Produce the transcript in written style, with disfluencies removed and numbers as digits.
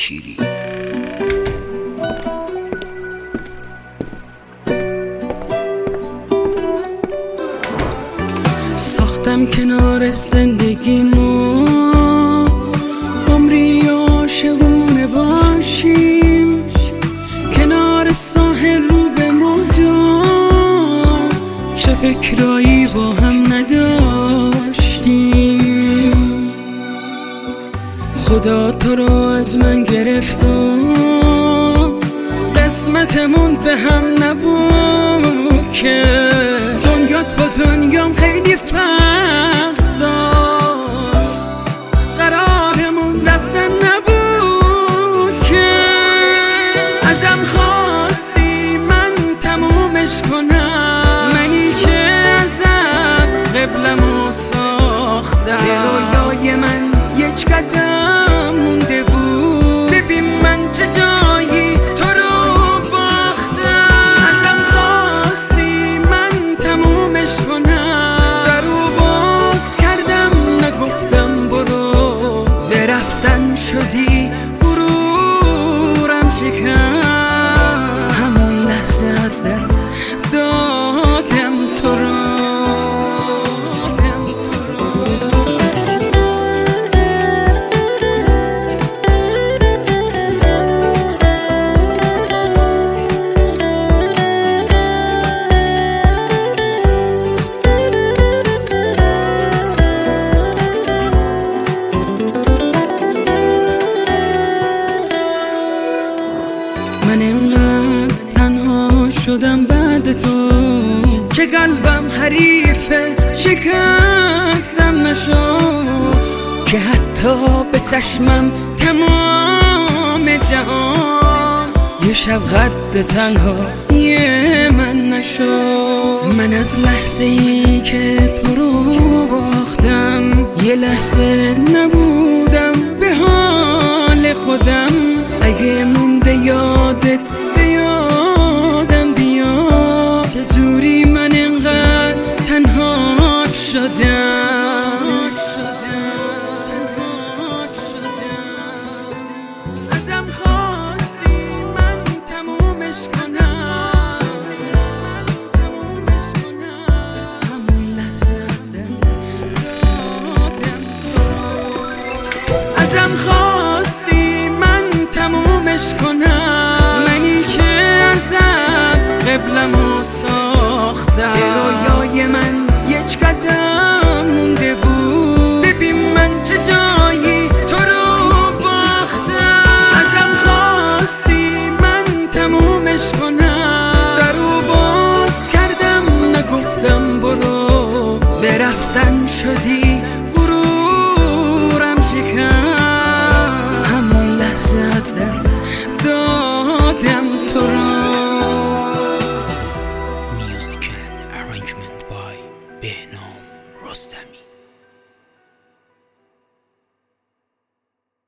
شیری. ساختم کنار زندگیمو عمری عاشقونه باشیم، کنار ساحل رو به مدام چه فکرایی با هم نداشتیم. خدا تو رو از من گرفت و قسمتمون به هم نبود که دنیات با دنیام خیلی فرق داشت، قرارمون رفتن نبود که ازم خواستی من تمومش کنم، منی که ازم قبلمو ساختم. رویای من یک قدم مونده بود، ببین من چه جایی تو رو باختم. ازم خواستی من تمومش کنم، درو باز کردم نگفتم برو، به رفتن شدی غرورم شکن، همون لحظه از دست دادم تو رو. من اینقدر تنها شدم بعد تو که قلبم حریفه شکستم نشد، که حتی به چشمم تمام جهان یه شب قد تنها یه من نشد. من از لحظه ای که تو رو باختم یه لحظه نبودم به حال خودم. اگه مونده یادت به یادم بیا، چجوری من اینقدر تنها شدم. ازم خواستی من تمومش کنم، همون لحظه از دست دادم تو. ازم خواستی من تمومش کنم،